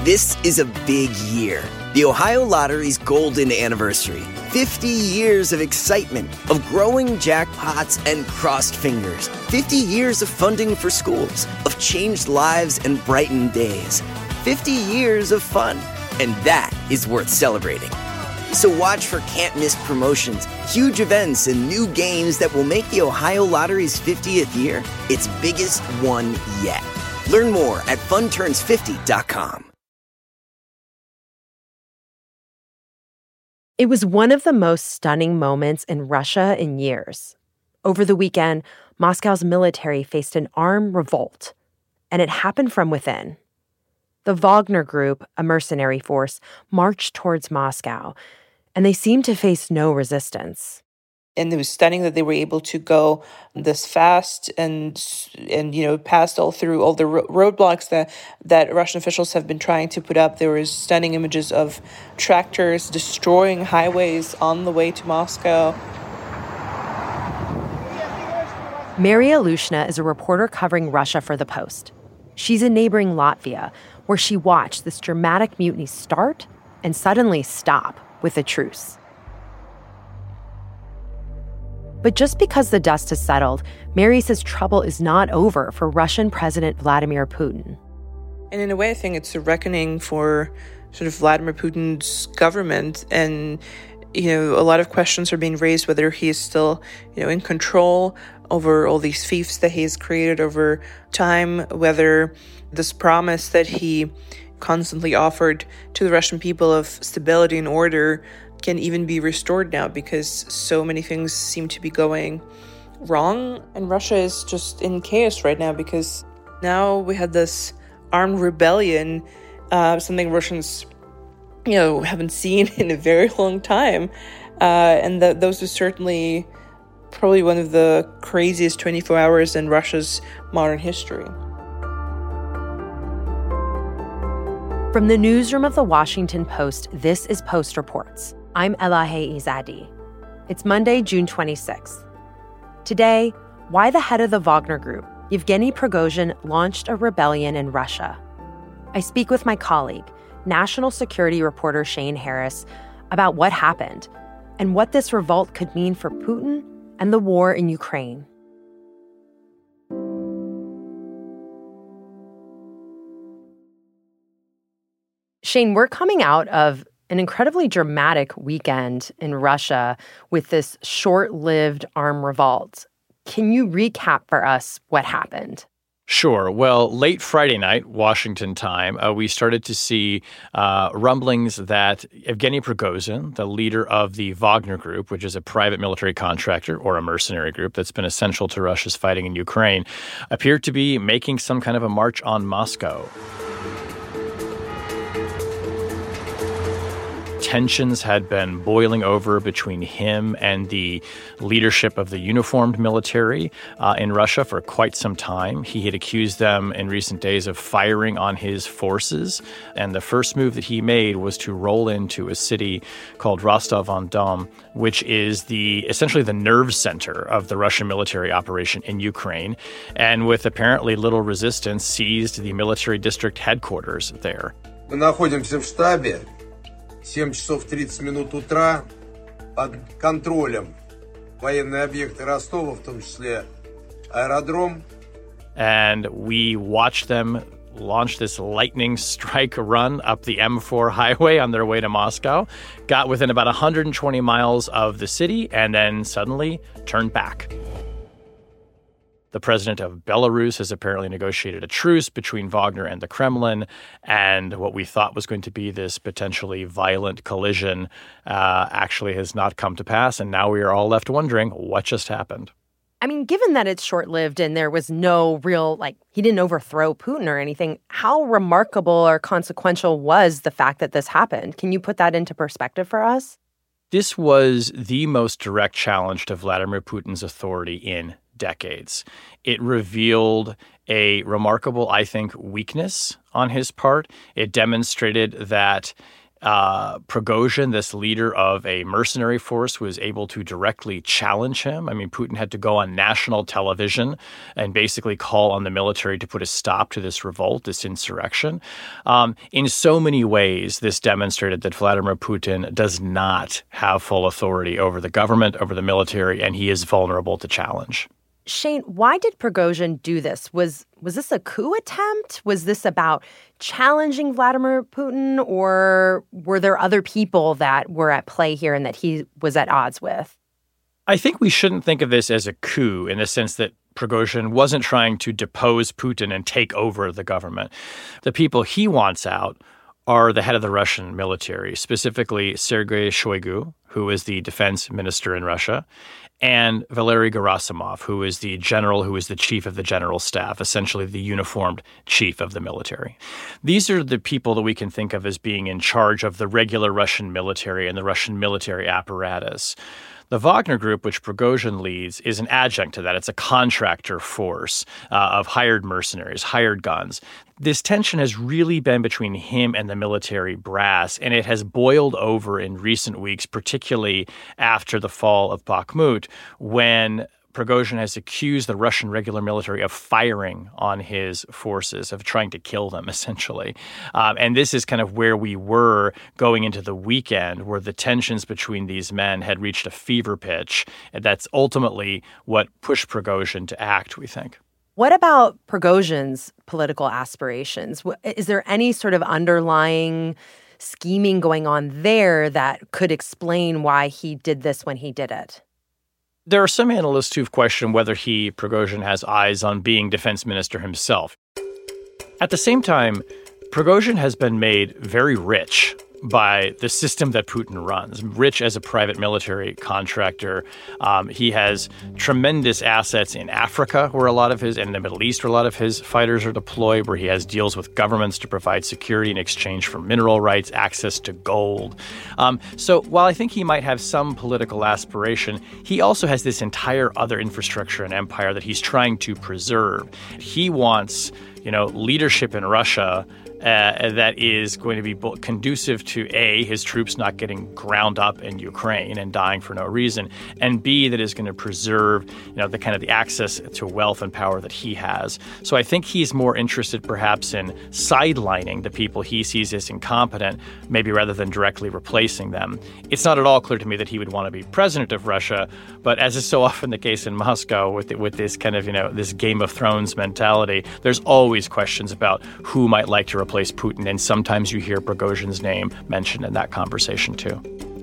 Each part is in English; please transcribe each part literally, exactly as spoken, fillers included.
This is a big year. The Ohio Lottery's golden anniversary. fifty years of excitement, of growing jackpots and crossed fingers. fifty years of funding for schools, of changed lives and brightened days. fifty years of fun. And that is worth celebrating. So watch for can't-miss promotions, huge events, and new games that will make the Ohio Lottery's fiftieth year its biggest one yet. Learn more at fun turns fifty dot com. It was one of the most stunning moments in Russia in years. Over the weekend, Moscow's military faced an armed revolt, and it happened from within. The Wagner Group, a mercenary force, marched towards Moscow, and they seemed to face no resistance. And it was stunning that they were able to go this fast and, and you know, passed all through all the ro- roadblocks that, that Russian officials have been trying to put up. There was stunning images of tractors destroying highways on the way to Moscow. Maria Lushna is a reporter covering Russia for The Post. She's in neighboring Latvia, where she watched this dramatic mutiny start and suddenly stop with a truce. But just because the dust has settled, Mary says trouble is not over for Russian President Vladimir Putin. And in a way, I think it's a reckoning for sort of Vladimir Putin's government. And, you know, a lot of questions are being raised whether he is still, you know, in control over all these fiefs that he has created over time, whether this promise that he constantly offered to the Russian people of stability and order can even be restored now, because so many things seem to be going wrong. And Russia is just in chaos right now, because now we had this armed rebellion, uh, something Russians, you know, haven't seen in a very long time. Uh, and that those are certainly probably one of the craziest twenty-four hours in Russia's modern history. From the newsroom of The Washington Post, this is Post Reports. I'm Elahe Izadi. It's Monday, June twenty-sixth. Today, why the head of the Wagner Group, Yevgeny Prigozhin, launched a rebellion in Russia. I speak with my colleague, national security reporter Shane Harris, about what happened and what this revolt could mean for Putin and the war in Ukraine. Shane, we're coming out of an incredibly dramatic weekend in Russia with this short-lived armed revolt. Can you recap for us what happened? Sure. Well, late Friday night, Washington time, uh, we started to see uh, rumblings that Yevgeny Prigozhin, the leader of the Wagner Group, which is a private military contractor or a mercenary group that's been essential to Russia's fighting in Ukraine, appeared to be making some kind of a march on Moscow. Tensions had been boiling over between him and the leadership of the uniformed military uh, in Russia for quite some time. He had accused them in recent days of firing on his forces. And the first move that he made was to roll into a city called Rostov-on-Don, which is the essentially the nerve center of the Russian military operation in Ukraine. And with apparently little resistance, seized the military district headquarters there. Мы находимся в штабе. семь часов тридцать минут утра, под контролем военные объекты Ростова, в том числе аэродром. And we watched them launch this lightning strike run up the M four highway on their way to Moscow, got within about one hundred twenty miles of the city, and then suddenly turned back. The president of Belarus has apparently negotiated a truce between Wagner and the Kremlin, and what we thought was going to be this potentially violent collision uh, actually has not come to pass, and now we are all left wondering what just happened. I mean, given that it's short-lived and there was no real, like, he didn't overthrow Putin or anything, how remarkable or consequential was the fact that this happened? Can you put that into perspective for us? This was the most direct challenge to Vladimir Putin's authority in decades. It revealed a remarkable, I think, weakness on his part. It demonstrated that Uh, Prigozhin, this leader of a mercenary force, was able to directly challenge him. I mean, Putin had to go on national television and basically call on the military to put a stop to this revolt, this insurrection. Um, in so many ways, this demonstrated that Vladimir Putin does not have full authority over the government, over the military, and he is vulnerable to challenge. Shane, why did Prigozhin do this? Was was this a coup attempt? Was this about challenging Vladimir Putin, or were there other people that were at play here and that he was at odds with? I think we shouldn't think of this as a coup in the sense that Prigozhin wasn't trying to depose Putin and take over the government. The people he wants out are the head of the Russian military, specifically Sergei Shoigu, who is the defense minister in Russia, and Valery Gerasimov, who is the general, who is the chief of the general staff, essentially the uniformed chief of the military. These are the people that we can think of as being in charge of the regular Russian military and the Russian military apparatus. The Wagner Group, which Prigozhin leads, is an adjunct to that. It's a contractor force uh, of hired mercenaries, hired guns. This tension has really been between him and the military brass, and it has boiled over in recent weeks, particularly after the fall of Bakhmut, when Prigozhin has accused the Russian regular military of firing on his forces, of trying to kill them, essentially. Um, and this is kind of where we were going into the weekend, where the tensions between these men had reached a fever pitch. And that's ultimately what pushed Prigozhin to act, we think. What about Prigozhin's political aspirations? Is there any sort of underlying scheming going on there that could explain why he did this when he did it? There are some analysts who've questioned whether he, Prigozhin, has eyes on being defense minister himself. At the same time, Prigozhin has been made very rich by the system that Putin runs, rich as a private military contractor. Um, he has tremendous assets in Africa, where a lot of his, and in the Middle East, where a lot of his fighters are deployed, where he has deals with governments to provide security in exchange for mineral rights, access to gold. Um, so while I think he might have some political aspiration, he also has this entire other infrastructure and empire that he's trying to preserve. He wants, you know, leadership in Russia Uh, that is going to be conducive to, A, his troops not getting ground up in Ukraine and dying for no reason, and B, that is going to preserve, you know, the kind of the access to wealth and power that he has. So I think he's more interested perhaps in sidelining the people he sees as incompetent, maybe rather than directly replacing them. It's not at all clear to me that he would want to be president of Russia, but as is so often the case in Moscow with with this kind of, you know, this Game of Thrones mentality, there's always questions about who might like to replace Putin, and sometimes you hear Prigozhin's name mentioned in that conversation too.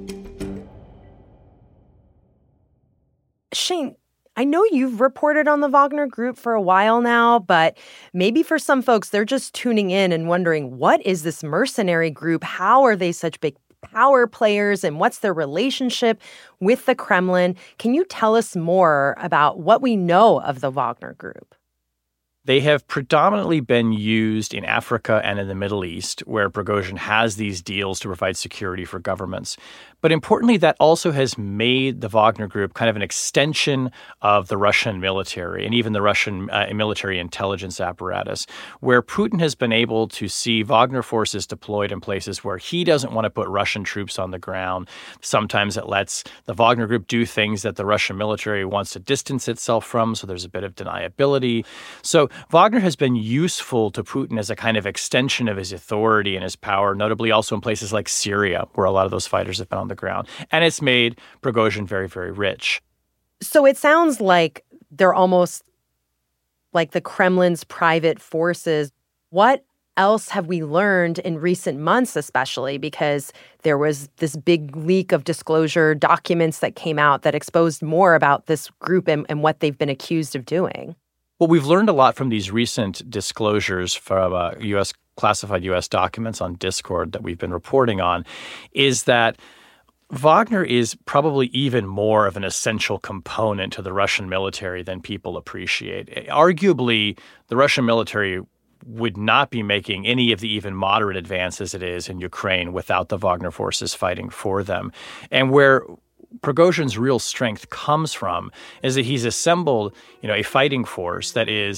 Shane, I know you've reported on the Wagner Group for a while now, but maybe for some folks, they're just tuning in and wondering, what is this mercenary group? How are they such big power players, and what's their relationship with the Kremlin? Can you tell us more about what we know of the Wagner Group? They have predominantly been used in Africa and in the Middle East, where Prigozhin has these deals to provide security for governments. But importantly, that also has made the Wagner Group kind of an extension of the Russian military and even the Russian uh, military intelligence apparatus, where Putin has been able to see Wagner forces deployed in places where he doesn't want to put Russian troops on the ground. Sometimes it lets the Wagner Group do things that the Russian military wants to distance itself from, so there's a bit of deniability. So Wagner has been useful to Putin as a kind of extension of his authority and his power, notably also in places like Syria, where a lot of those fighters have been on the ground. And it's made Prigozhin very, very rich. So it sounds like they're almost like the Kremlin's private forces. What else have we learned in recent months, especially because there was this big leak of disclosure documents that came out that exposed more about this group and, and what they've been accused of doing? Well, we've learned a lot from these recent disclosures from uh, U S classified U S documents on Discord that we've been reporting on, is that Wagner is probably even more of an essential component to the Russian military than people appreciate. Arguably, the Russian military would not be making any of the even moderate advances it is in Ukraine without the Wagner forces fighting for them. And where Prigozhin's real strength comes from is that he's assembled, you know, a fighting force that is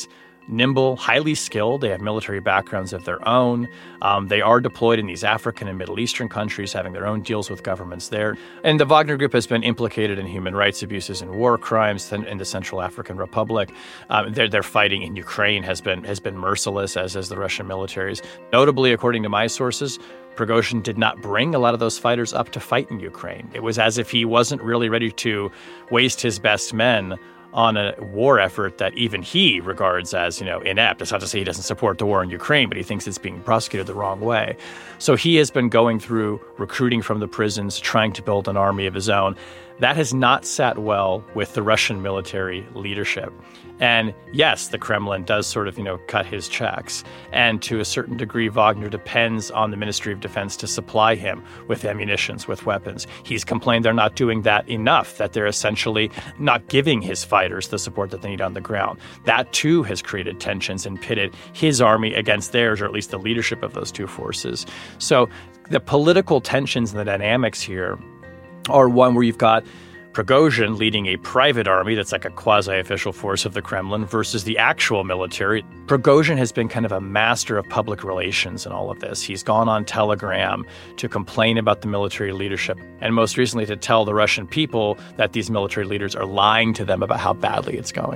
nimble, highly skilled. They have military backgrounds of their own. Um, they are deployed in these African and Middle Eastern countries, having their own deals with governments there. And the Wagner Group has been implicated in human rights abuses and war crimes in the Central African Republic. Um, their, their fighting in Ukraine has been has been merciless, as is the Russian military's. Notably, according to my sources, Prigozhin did not bring a lot of those fighters up to fight in Ukraine. It was as if he wasn't really ready to waste his best men on a war effort that even he regards as, you know, inept. That's not to say he doesn't support the war in Ukraine, but he thinks it's being prosecuted the wrong way. So he has been going through recruiting from the prisons, trying to build an army of his own. That has not sat well with the Russian military leadership. And yes, the Kremlin does sort of, you know, cut his checks. And to a certain degree, Wagner depends on the Ministry of Defense to supply him with ammunitions, with weapons. He's complained they're not doing that enough, that they're essentially not giving his fighters the support that they need on the ground. That, too, has created tensions and pitted his army against theirs, or at least the leadership of those two forces. So the political tensions and the dynamics here are one where you've got Prigozhin leading a private army that's like a quasi-official force of the Kremlin versus the actual military. Prigozhin has been kind of a master of public relations in all of this. He's gone on Telegram to complain about the military leadership, and most recently to tell the Russian people that these military leaders are lying to them about how badly it's going.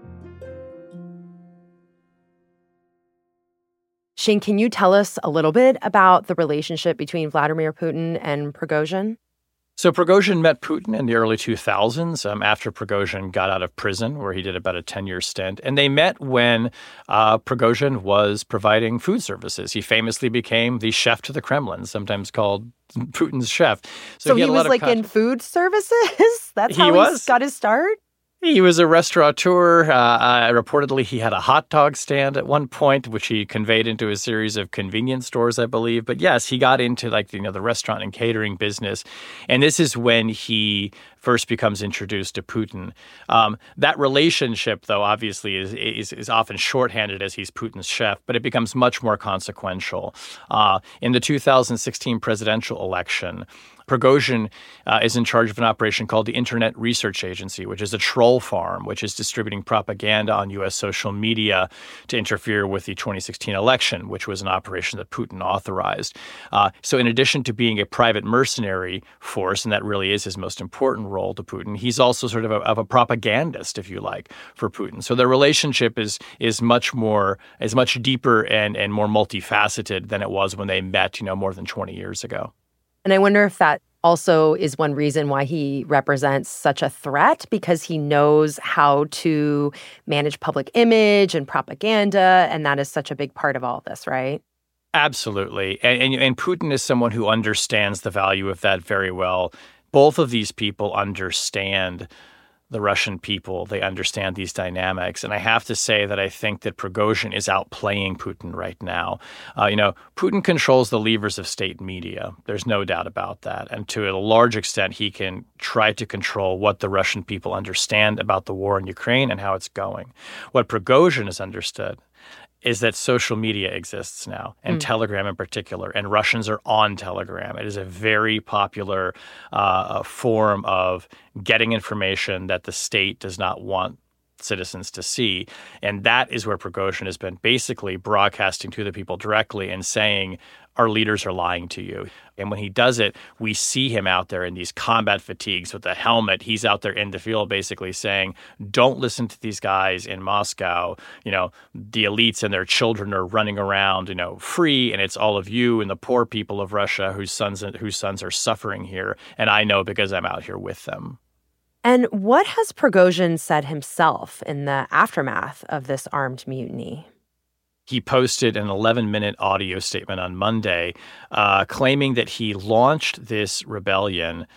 Shane, can you tell us a little bit about the relationship between Vladimir Putin and Prigozhin? So Prigozhin met Putin in the early two thousands um, after Prigozhin got out of prison, where he did about a ten-year stint. And they met when uh, Prigozhin was providing food services. He famously became the chef to the Kremlin, sometimes called Putin's chef. So, so he, he was like con- in food services? That's how he, he was? got his start? He was a restaurateur. Uh, uh, reportedly, he had a hot dog stand at one point, which he conveyed into a series of convenience stores, I believe. But yes, he got into like you know the restaurant and catering business, and this is when he first becomes introduced to Putin. Um, that relationship, though, obviously is, is is often shorthanded as he's Putin's chef, but it becomes much more consequential. Uh, in the two thousand sixteen presidential election, Prigozhin uh, is in charge of an operation called the Internet Research Agency, which is a troll farm, which is distributing propaganda on U S social media to interfere with the twenty sixteen election, which was an operation that Putin authorized. Uh, so in addition to being a private mercenary force, and that really is his most important role to Putin, he's also sort of a, of a propagandist, if you like, for Putin. So their relationship is is much more, is much deeper and, and more multifaceted than it was when they met, you know, more than twenty years ago. And I wonder if that also is one reason why he represents such a threat, because he knows how to manage public image and propaganda, and that is such a big part of all this, right? Absolutely. And, and, and Putin is someone who understands the value of that very well. Both of these people understand the Russian people. They understand these dynamics. And I have to say that I think that Prigozhin is outplaying Putin right now. Uh, you know, Putin controls the levers of state media. There's no doubt about that. And to a large extent, he can try to control what the Russian people understand about the war in Ukraine and how it's going. What Prigozhin has understood is that social media exists now, and mm. Telegram in particular, and Russians are on Telegram. It is a very popular uh, form of getting information that the state does not want citizens to see. And that is where Prigozhin has been basically broadcasting to the people directly and saying, our leaders are lying to you. And when he does it, we see him out there in these combat fatigues with a helmet. He's out there in the field basically saying, don't listen to these guys in Moscow. You know, the elites and their children are running around, you know, free, and it's all of you and the poor people of Russia whose sons whose sons are suffering here. And I know because I'm out here with them. And what has Prigozhin said himself in the aftermath of this armed mutiny? He posted an eleven-minute audio statement on Monday uh, claiming that he launched this rebellion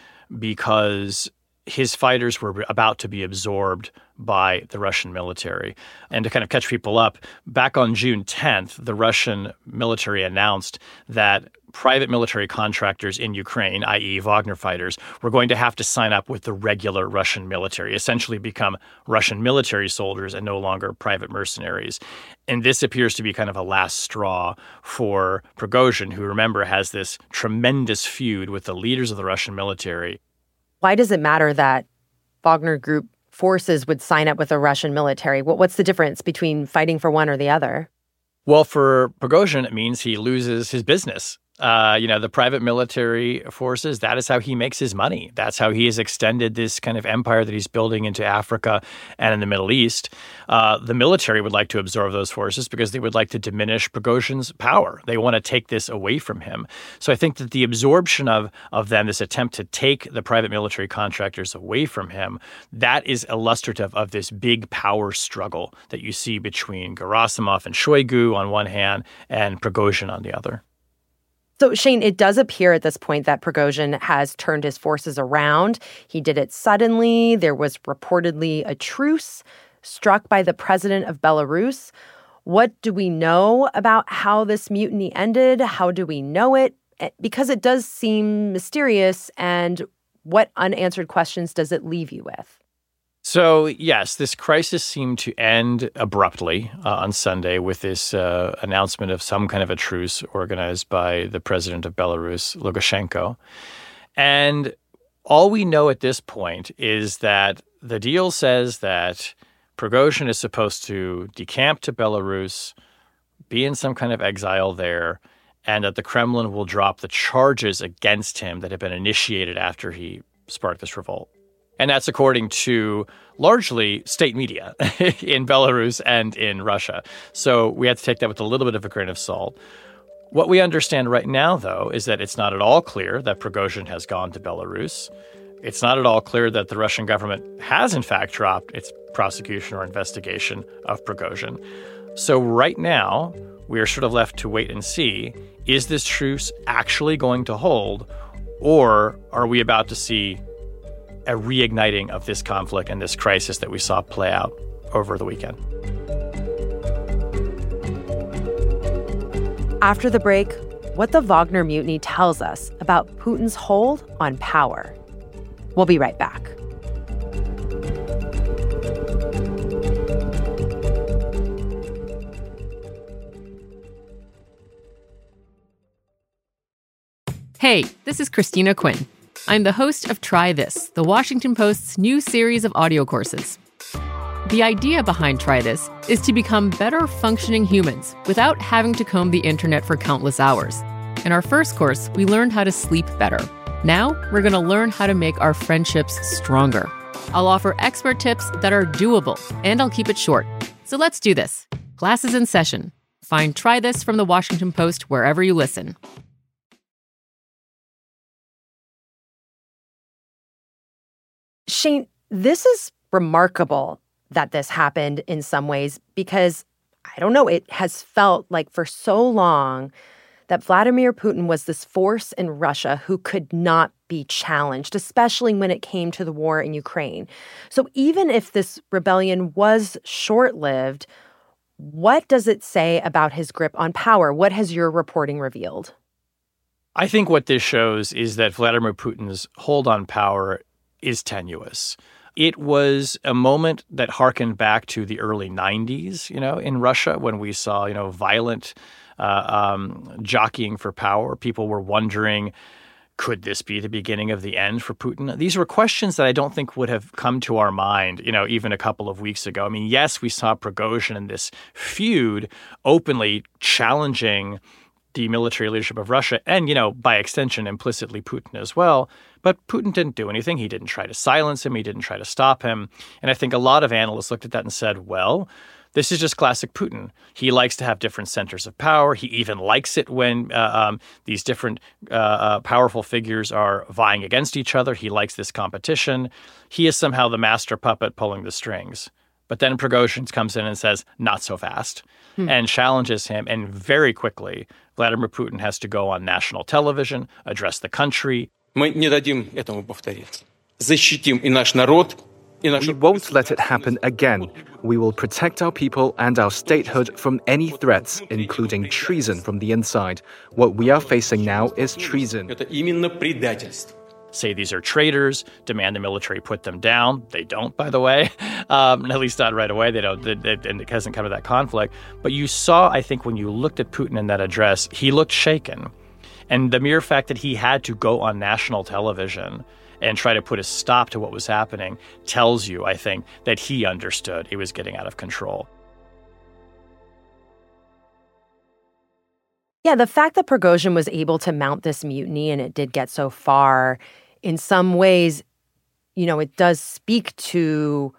because his fighters were about to be absorbed by the Russian military. And to kind of catch people up, back on June tenth, the Russian military announced that private military contractors in Ukraine, that is. Wagner fighters, were going to have to sign up with the regular Russian military, essentially become Russian military soldiers and no longer private mercenaries. And this appears to be kind of a last straw for Prigozhin, who, remember, has this tremendous feud with the leaders of the Russian military. Why does it matter that Wagner Group forces would sign up with the Russian military? What, what's the difference between fighting for one or the other? Well, for Prigozhin, it means he loses his business. Uh, you know, the private military forces, that is how he makes his money. That's how he has extended this kind of empire that he's building into Africa and in the Middle East. Uh, the military would like to absorb those forces because they would like to diminish Prigozhin's power. They want to take this away from him. So I think that the absorption of, of them, this attempt to take the private military contractors away from him, that is illustrative of this big power struggle that you see between Gerasimov and Shoigu on one hand and Prigozhin on the other. So, Shane, it does appear at this point that Prigozhin has turned his forces around. He did it suddenly. There was reportedly a truce struck by the president of Belarus. What do we know about how this mutiny ended? How do we know it? Because it does seem mysterious. And what unanswered questions does it leave you with? So, yes, this crisis seemed to end abruptly uh, on Sunday with this uh, announcement of some kind of a truce organized by the president of Belarus, Lukashenko. And all we know at this point is that the deal says that Prigozhin is supposed to decamp to Belarus, be in some kind of exile there, and that the Kremlin will drop the charges against him that had been initiated after he sparked this revolt. And that's according to largely state media in Belarus and in Russia. So we have to take that with a little bit of a grain of salt. What we understand right now, though, is that it's not at all clear that Prigozhin has gone to Belarus. It's not at all clear that the Russian government has, in fact, dropped its prosecution or investigation of Prigozhin. So right now, we are sort of left to wait and see, is this truce actually going to hold, or are we about to see a reigniting of this conflict and this crisis that we saw play out over the weekend? After the break, what the Wagner Mutiny tells us about Putin's hold on power. We'll be right back. Hey, this is Christina Quinn. I'm the host of Try This, the Washington Post's new series of audio courses. The idea behind Try This is to become better functioning humans without having to comb the internet for countless hours. In our first course, we learned how to sleep better. Now, we're going to learn how to make our friendships stronger. I'll offer expert tips that are doable, and I'll keep it short. So let's do this. Class is in session. Find Try This from the Washington Post wherever you listen. Shane, this is remarkable that this happened in some ways because, I don't know, it has felt like for so long that Vladimir Putin was this force in Russia who could not be challenged, especially when it came to the war in Ukraine. So even if this rebellion was short-lived, what does it say about his grip on power? What has your reporting revealed? I think what this shows is that Vladimir Putin's hold on power is tenuous. It was a moment that harkened back to the early nineties, you know, in Russia when we saw, you know, violent uh, um, jockeying for power. People were wondering, could this be the beginning of the end for Putin? These were questions that I don't think would have come to our mind, you know, even a couple of weeks ago. I mean, yes, we saw Prigozhin in this feud openly challenging the military leadership of Russia and, you know, by extension, implicitly Putin as well. But Putin didn't do anything. He didn't try to silence him. He didn't try to stop him. And I think a lot of analysts looked at that and said, well, this is just classic Putin. He likes to have different centers of power. He even likes it when uh, um, these different uh, uh, powerful figures are vying against each other. He likes this competition. He is somehow the master puppet pulling the strings. But then Prigozhin comes in and says, not so fast, hmm. and challenges him. And very quickly, Vladimir Putin has to go on national television, address the country. Мы не дадим этому повториться. Защитим и наш народ, и нашу... We won't let it happen again. We will protect our people and our statehood from any threats, including treason from the inside. What we are facing now is treason. Это именно предательство. Say these are traitors, demand the military put them down. They don't, by the way, um, at least not right away. They don't, they, they, and it hasn't come to that conflict. But you saw, I think, when you looked at Putin in that address, he looked shaken. And the mere fact that he had to go on national television and try to put a stop to what was happening tells you, I think, that he understood it was getting out of control. Yeah, the fact that Prigozhin was able to mount this mutiny and it did get so far, in some ways, you know, it does speak to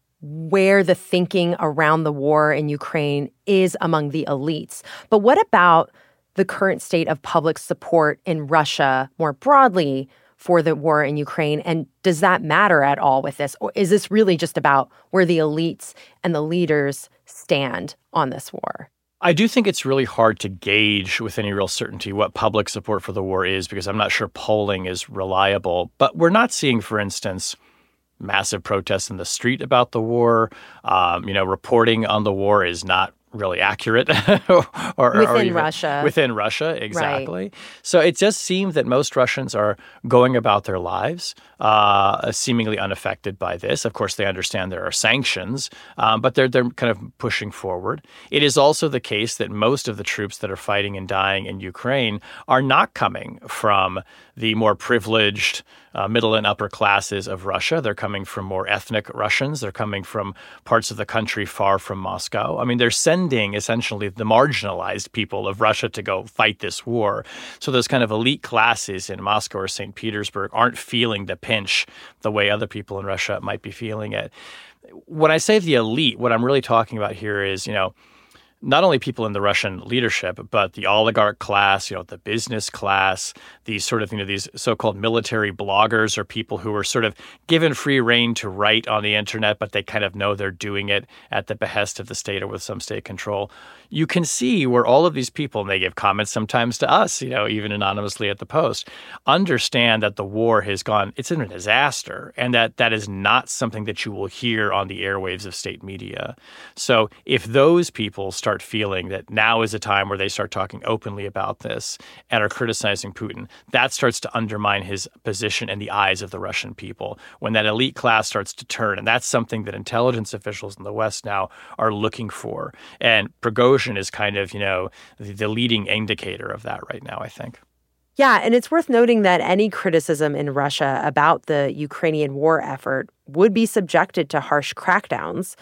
where the thinking around the war in Ukraine is among the elites. But what about the current state of public support in Russia more broadly for the war in Ukraine? And does that matter at all with this? Or is this really just about where the elites and the leaders stand on this war? I do think it's really hard to gauge with any real certainty what public support for the war is, because I'm not sure polling is reliable. But we're not seeing, for instance, massive protests in the street about the war. Um, you know, reporting on the war is not really accurate. or, or, within or even, Russia. Within Russia, exactly. Right. So it just seems that most Russians are going about their lives uh, seemingly unaffected by this. Of course, they understand there are sanctions, um, but they're they're kind of pushing forward. It is also the case that most of the troops that are fighting and dying in Ukraine are not coming from the more privileged uh, middle and upper classes of Russia. They're coming from more ethnic Russians. They're coming from parts of the country far from Moscow. I mean, they're sending essentially the marginalized people of Russia to go fight this war. So those kind of elite classes in Moscow or Saint Petersburg aren't feeling the pinch the way other people in Russia might be feeling it. When I say the elite, what I'm really talking about here is, you know, not only people in the Russian leadership, but the oligarch class, you know, the business class, these sort of, you know, these so-called military bloggers or people who are sort of given free rein to write on the internet, but they kind of know they're doing it at the behest of the state or with some state control. You can see where all of these people, and they give comments sometimes to us, you know, even anonymously at the Post, understand that the war has gone, it's a disaster, and that that is not something that you will hear on the airwaves of state media. So if those people start feeling that now is a time where they start talking openly about this and are criticizing Putin, that starts to undermine his position in the eyes of the Russian people. When that elite class starts to turn, and that's something that intelligence officials in the West now are looking for. And Prigozhin is kind of, you know, the, the leading indicator of that right now, I think. Yeah, and it's worth noting that any criticism in Russia about the Ukrainian war effort would be subjected to harsh crackdowns.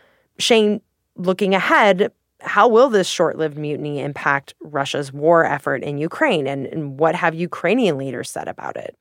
Shane, looking ahead, how will this short-lived mutiny impact Russia's war effort in Ukraine, and, and what have Ukrainian leaders said about it?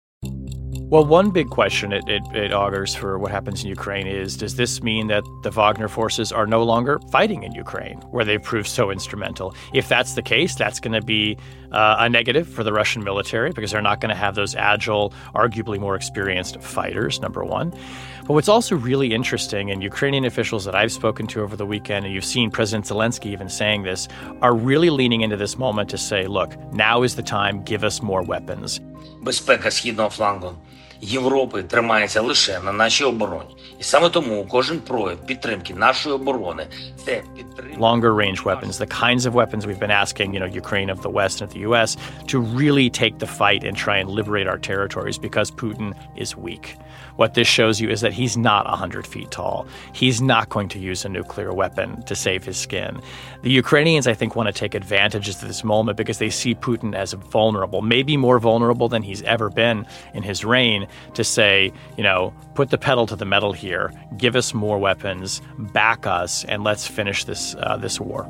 Well, one big question it, it, it augurs for what happens in Ukraine is, does this mean that the Wagner forces are no longer fighting in Ukraine, where they've proved so instrumental? If that's the case, that's going to be uh, a negative for the Russian military, because they're not going to have those agile, arguably more experienced fighters, number one. But what's also really interesting, and Ukrainian officials that I've spoken to over the weekend, and you've seen President Zelensky even saying this, are really leaning into this moment to say, look, now is the time, give us more weapons. Безпека східного флангу Європи тримається лише на нашій обороні. І саме тому кожен прояв підтримки нашої оборони – це підтримка. Longer range weapons, the kinds of weapons we've been asking, you know, Ukraine of the West and of the U S to really take the fight and try and liberate our territories, because Putin is weak. What this shows you is that he's not one hundred feet tall. He's not going to use a nuclear weapon to save his skin. The Ukrainians, I think, want to take advantage of this moment because they see Putin as vulnerable, maybe more vulnerable than he's ever been in his reign, to say, you know, put the pedal to the metal here, give us more weapons, back us, and let's finish this uh, this war.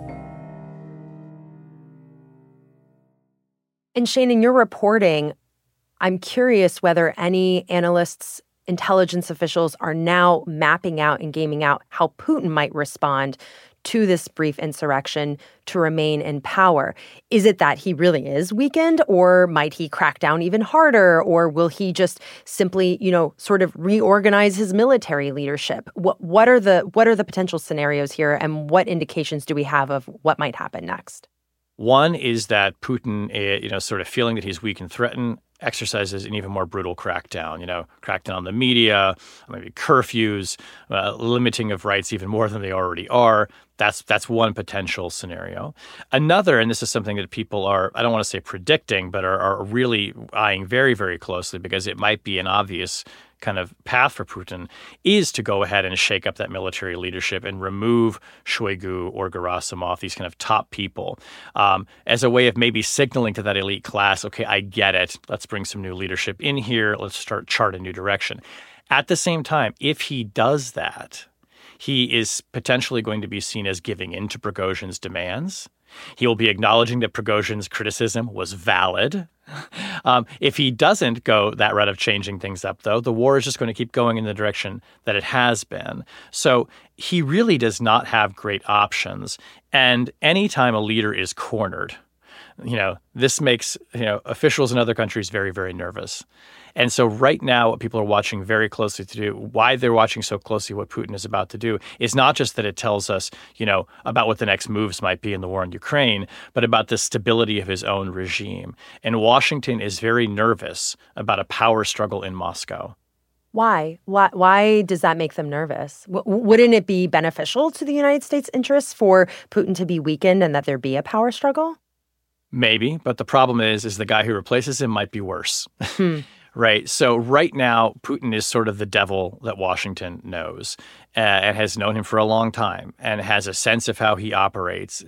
And Shane, in your reporting, I'm curious whether any analysts, intelligence officials are now mapping out and gaming out how Putin might respond to this brief insurrection to remain in power. Is it that he really is weakened, or might he crack down even harder, or will he just simply, you know, sort of reorganize his military leadership? What what are the what are the potential scenarios here, and what indications do we have of what might happen next? One is that Putin, you know, sort of feeling that he's weak and threatened, exercises an even more brutal crackdown, you know, crackdown on the media, maybe curfews, uh, limiting of rights even more than they already are. That's that's one potential scenario. Another, and this is something that people are, I don't want to say predicting, but are, are really eyeing very, very closely because it might be an obvious kind of path for Putin, is to go ahead and shake up that military leadership and remove Shoigu or Gerasimov, these kind of top people, um, as a way of maybe signaling to that elite class, okay, I get it. Let's bring some new leadership in here. Let's start chart a new direction. At the same time, if he does that, he is potentially going to be seen as giving in to Prigozhin's demands. He will be acknowledging that Prigozhin's criticism was valid. Um, if he doesn't go that route of changing things up, though, the war is just going to keep going in the direction that it has been. So he really does not have great options. And anytime a leader is cornered, you know, this makes, you know, officials in other countries very, very nervous. And so right now, what people are watching very closely to do, why they're watching so closely what Putin is about to do, is not just that it tells us, you know, about what the next moves might be in the war in Ukraine, but about the stability of his own regime. And Washington is very nervous about a power struggle in Moscow. Why? Why, why does that make them nervous? W- wouldn't it be beneficial to the United States' interests for Putin to be weakened and that there be a power struggle? Maybe, but the problem is, is the guy who replaces him might be worse. Hmm. Right. So right now, Putin is sort of the devil that Washington knows uh, and has known him for a long time and has a sense of how he operates.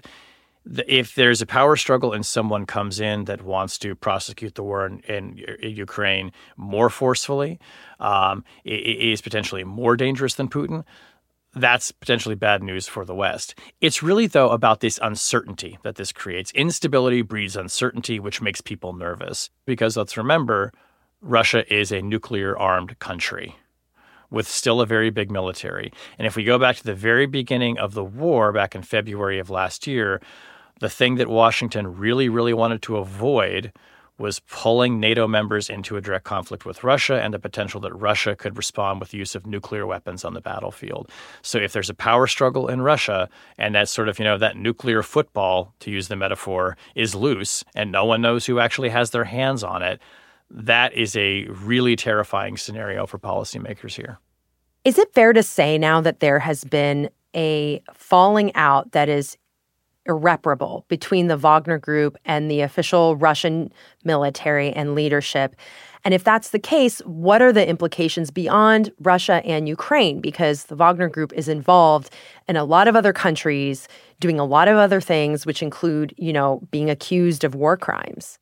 If there's a power struggle and someone comes in that wants to prosecute the war in, in, in Ukraine more forcefully, um, it, it is potentially more dangerous than Putin. That's potentially bad news for the West. It's really, though, about this uncertainty that this creates. Instability breeds uncertainty, which makes people nervous. Because let's remember, Russia is a nuclear-armed country with still a very big military. And if we go back to the very beginning of the war, back in February of last year, the thing that Washington really, really wanted to avoid was pulling NATO members into a direct conflict with Russia and the potential that Russia could respond with the use of nuclear weapons on the battlefield. So if there's a power struggle in Russia and that sort of, you know, that nuclear football, to use the metaphor, is loose and no one knows who actually has their hands on it, that is a really terrifying scenario for policymakers here. Is it fair to say now that there has been a falling out that is irreparable between the Wagner Group and the official Russian military and leadership? And if that's the case, what are the implications beyond Russia and Ukraine? Because the Wagner Group is involved in a lot of other countries doing a lot of other things, which include, you know, being accused of war crimes.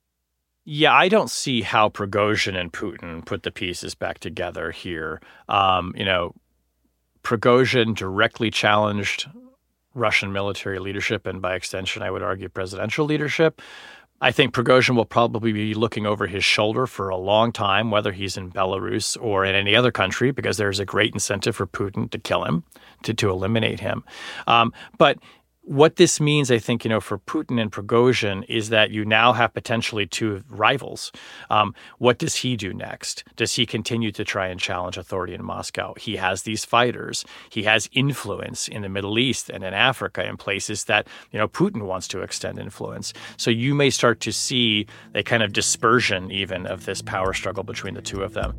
Yeah, I don't see how Prigozhin and Putin put the pieces back together here. Um, you know, Prigozhin directly challenged Russian military leadership and, by extension, I would argue, presidential leadership. I think Prigozhin will probably be looking over his shoulder for a long time, whether he's in Belarus or in any other country, because there's a great incentive for Putin to kill him, to, to eliminate him. Um, but what this means, I think, you know, for Putin and Prigozhin is that you now have potentially two rivals. Um, what does he do next? Does he continue to try and challenge authority in Moscow? He has these fighters. He has influence in the Middle East and in Africa, in places that, you know, Putin wants to extend influence. So you may start to see a kind of dispersion even of this power struggle between the two of them.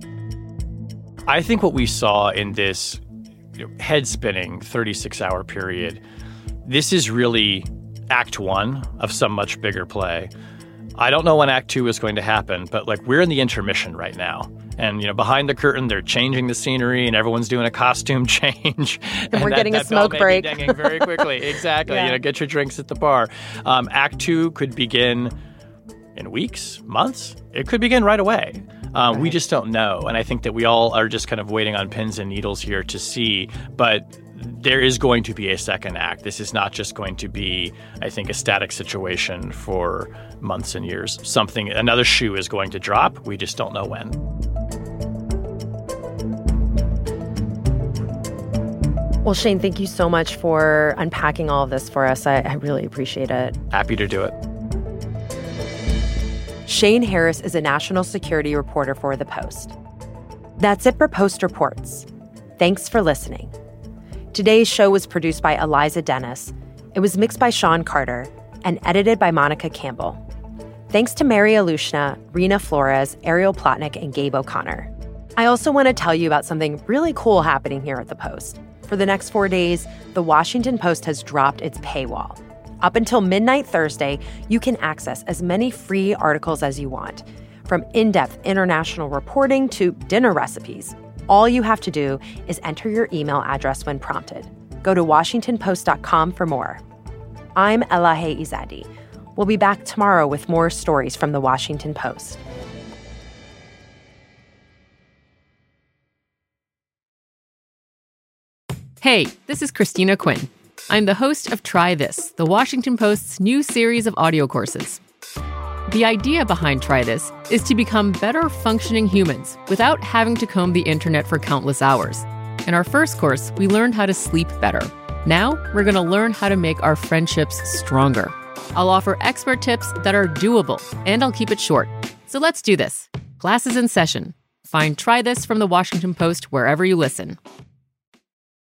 I think what we saw in this, you know, head-spinning thirty-six hour period, this is really act one of some much bigger play. I don't know when act two is going to happen, but like we're in the intermission right now. And, you know, behind the curtain, they're changing the scenery and everyone's doing a costume change. And, and we're that, getting that a smoke break. Dinging very quickly. Exactly. Yeah. You know, get your drinks at the bar. Um, act two could begin in weeks, months. It could begin right away. Um, right. We just don't know. And I think that we all are just kind of waiting on pins and needles here to see. But there is going to be a second act. This is not just going to be, I think, a static situation for months and years. Something, another shoe is going to drop. We just don't know when. Well, Shane, thank you so much for unpacking all of this for us. I, I really appreciate it. Happy to do it. Shane Harris is a national security reporter for The Post. That's it for Post Reports. Thanks for listening. Today's show was produced by Eliza Dennis. It was mixed by Sean Carter and edited by Monica Campbell. Thanks to Mary Alushna, Rena Flores, Ariel Plotnick, and Gabe O'Connor. I also want to tell you about something really cool happening here at The Post. For the next four days, The Washington Post has dropped its paywall. Up until midnight Thursday, you can access as many free articles as you want. From in-depth international reporting to dinner recipes, all you have to do is enter your email address when prompted. Go to washington post dot com for more. I'm Elahe Izadi. We'll be back tomorrow with more stories from The Washington Post. Hey, this is Christina Quinn. I'm the host of Try This, The Washington Post's new series of audio courses. The idea behind Try This is to become better functioning humans without having to comb the internet for countless hours. In our first course, we learned how to sleep better. Now, we're going to learn how to make our friendships stronger. I'll offer expert tips that are doable, and I'll keep it short. So let's do this. Class is in session. Find Try This from The Washington Post wherever you listen.